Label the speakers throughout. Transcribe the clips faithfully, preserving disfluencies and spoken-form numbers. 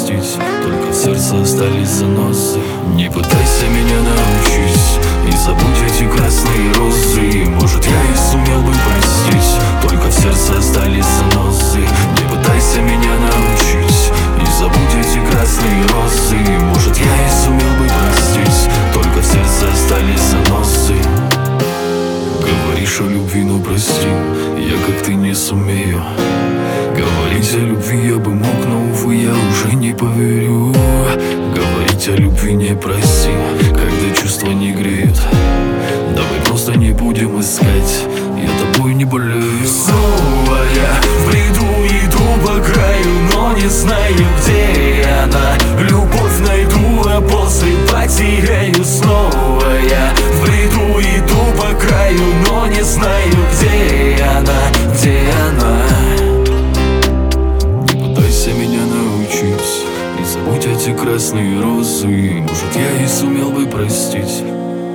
Speaker 1: простить, только в сердце остались заносы. Не пытайся меня научить и забудь эти красные розы. Может, я и сумел бы простить, только в сердце остались заносы. Не пытайся меня научить и забудь эти красные розы. Может, я и сумел бы простить, только в сердце остались заносы. Говоришь о любви, но прости, я как ты не сумею. Говорить о любви я бы мог, но увы, я уже не поверю. Говорить о любви не проси, когда чувства не греют. Давай просто не будем искать, я тобой не болею.
Speaker 2: Снова я в бреду иду по краю, но не знаю, где она. Любовь найду, а после потеряю. Снова я в бреду иду по краю, но не знаю, где она, где она.
Speaker 1: Не пытайся меня научить и забудь эти красные розы. Может, я и сумел бы простить.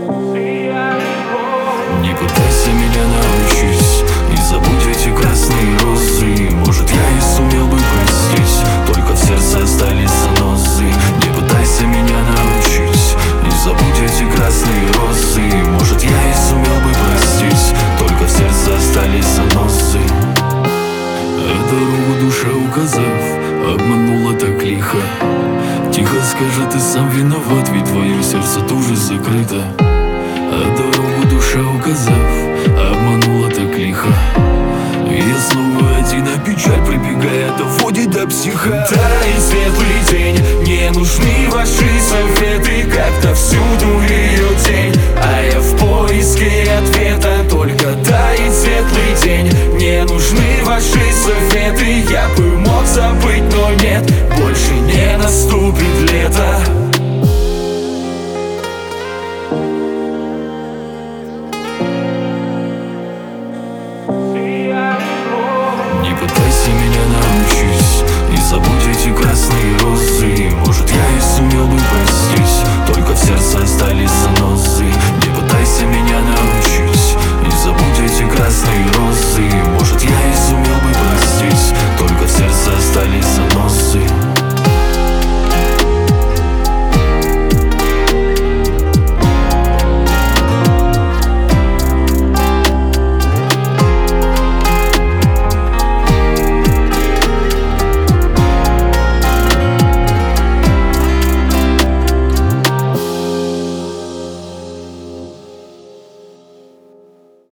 Speaker 1: Не пытайся меня научить и забудь эти красные розы. Может, я и сумел бы простить, только в сердце остались заносы. Не пытайся меня научить и забудь эти красные розы. Может, я и сумел бы простить, только в сердце остались заносы. А дорогу душа указав, обманула так лихо. Тихо скажи, ты сам виноват, ведь твое сердце тоже закрыто. А дорогу душа указав, обманула так лихо. Я снова один, а печаль прибегая доводит до психа.